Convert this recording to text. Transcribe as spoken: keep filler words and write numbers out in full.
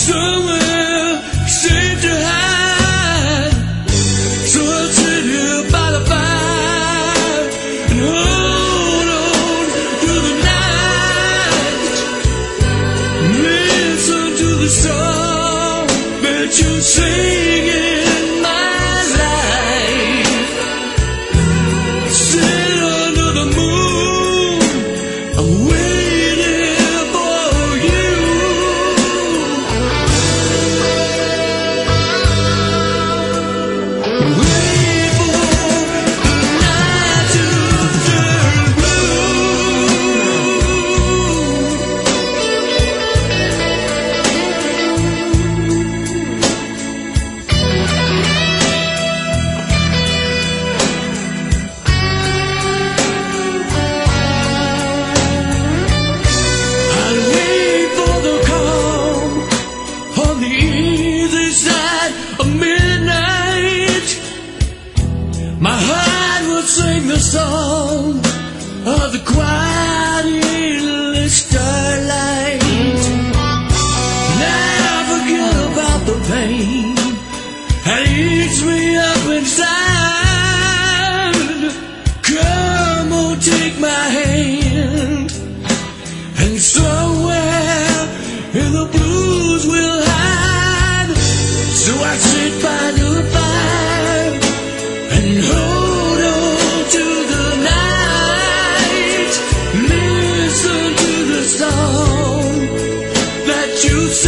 somewhere safe to hide. So I'll sit here by the fire and hold on to the night. Listen to the song that you sing in my life. Sit under the moon, I'm waiting for you. Wait for the night to turn blue. I'll wait for the calm on the easy side of midnight. My heart will sing the song of the quiet endless starlight. Now forget about the pain that eats me up inside. Come on, take my hand, and somewhere in the blues we'll hide. So I sit by the fire and hold on to the night. Listen to the song that you sing.